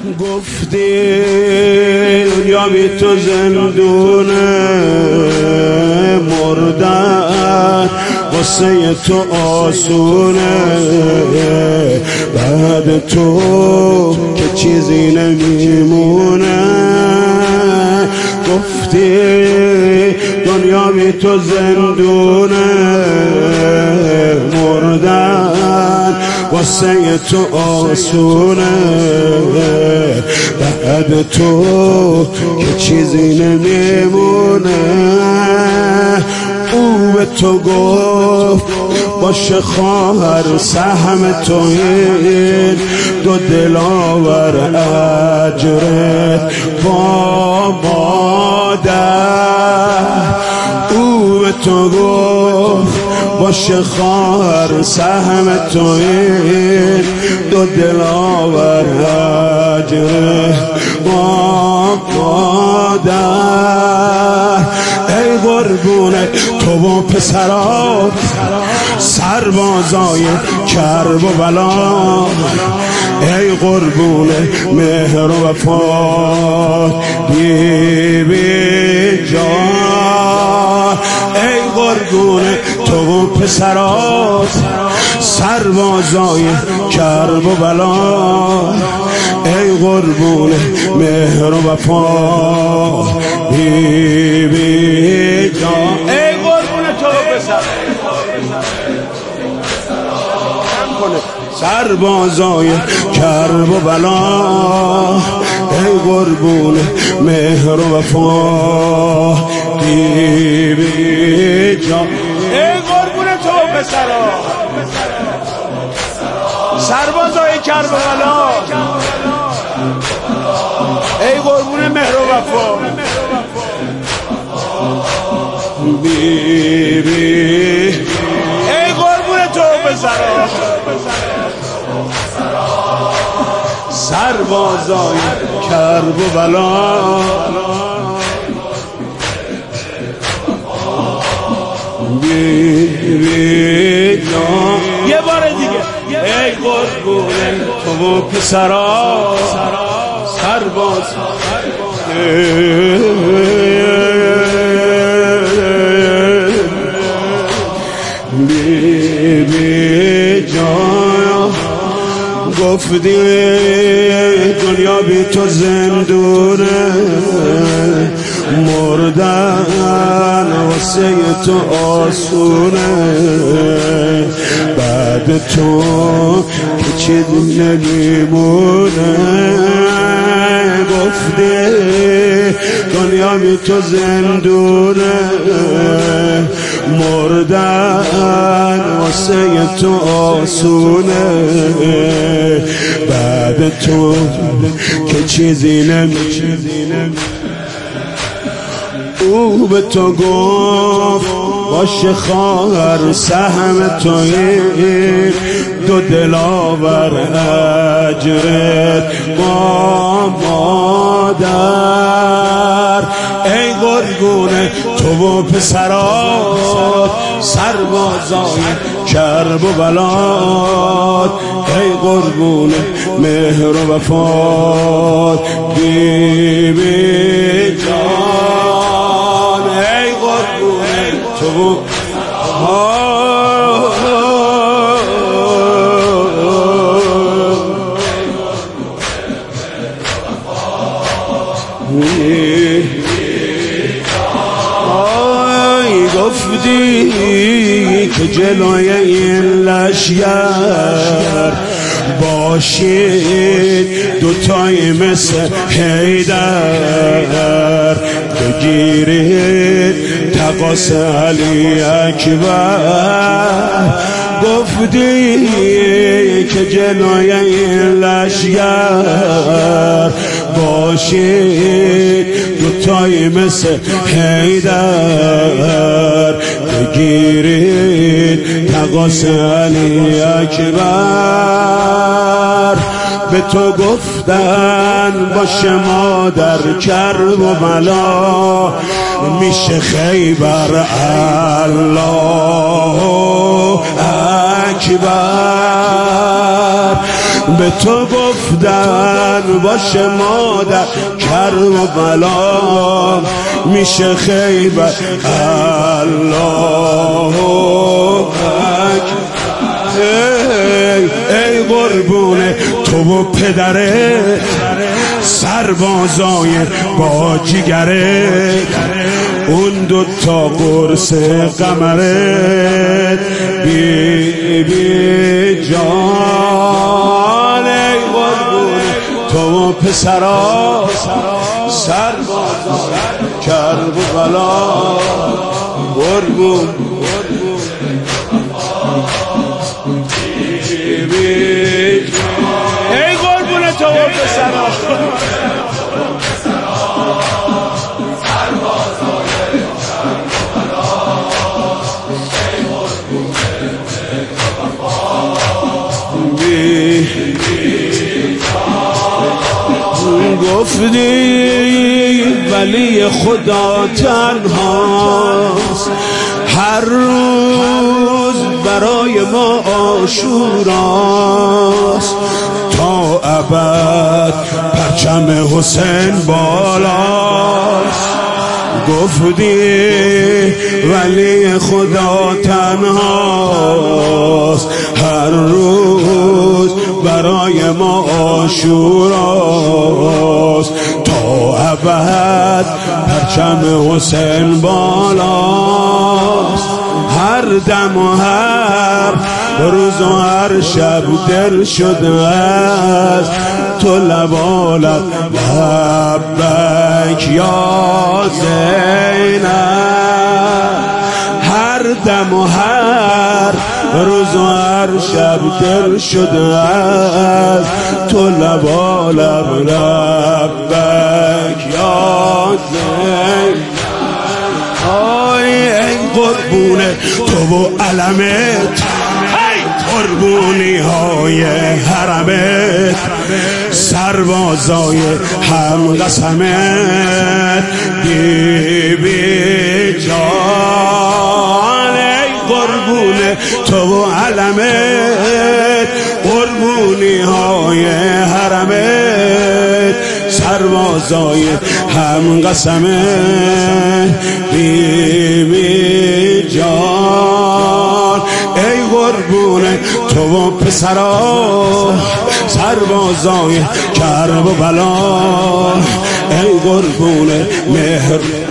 گفتی دنیا بی تو زندونه، مردن واسه تو آسونه، بعد تو که چیزی نمیمونه. گفتی دنیا بی تو زندونه، مردن واسه تو آسونه، بعد تو که چیزی نمیمونه. او به تو گفت باشه خواهر سهم تو این دو دلاور اجرت با مادر. او به تو گفت باشه خواهر سهم تو این دو دلاور اجرت با مادر. ای قربونه تو و پسرات سربازای کرب و بلا، ای قربونه مهر و وفا بی جان. ای قربونه تو و پسرات سربازای کرب و بلا، ای قربونه مهر و وفا بی جان. ای قربونه تو و پسرات سربازای کرب و بلا، ای قربونه مهر و وفا بی جان. ای قربونه تو و پسرات سربازای کرب و بلا، ای قربونه مهر و وفا بی ای قربونه تو و پسرات سربازای کرب و بلا، بی جان. یه بار دیگه ای قربونه تو و پسرات سرباز بی جان. گفتی دنیا بی تو زندونه، مردن واسه تو آسونه، بعد تو که چیزی نمیمونه. گفتی دنیا بی تو زندونه، مردن واسه تو آسونه، بعد تو که چیزی نمیمونه. او به تو گفت باشه خواهر سهم تو این دو دلاور اجرت با مادر. ای قربونه تو و پسرات سربازای کرب و بلاد، ای قربونه مهر و وفات بی جان. ای قربونه تو گفتی که جلوی این لشگر باشید دوتایی مثل حیدر، بگیرید تقاس علی اکبر. گفتی که جلوی این لشگر باشید دوتایی مثل حیدر، بگیرید تقاس علی اکبر. به تو گفتن باشه مادر کرب و بلا، میشه خیبر الله اکبر. به تو گفتن باشه مادر کربلا میشه خیبر. الله اکبر. ای قربون تو و پدرت سربازای با جگرت اون دوتا قرص قمرت بی بی جان. ای قربون تو و پسرا سربازای کربلا قربون ای قربون تو و پسرا گفتی ولی خدا تنهاست هر روز برای ما عاشوراست تا ابد پرچم حسین بالاست. گفتی ولی خدا تنهاست هر روز برای ما عاشوراست تا ابد پرچم حسین بالاست. هر دم و هر روز و هر شب دل شده است تو لبالب لبک یا زینب. هر دم و هر روز و هر شب دل شده است تو لبالب لبک یا زینب. ای قربونه تو و علمت قربونی های حرمت سربازای هم قسمت بی بی جان. ای قربونه تو و علمت قربونی های حرمت سربازای هم قسمت بی بی جان. ای قربونه تو و پسرا سربازای کرب و بلا ای قربونه مهر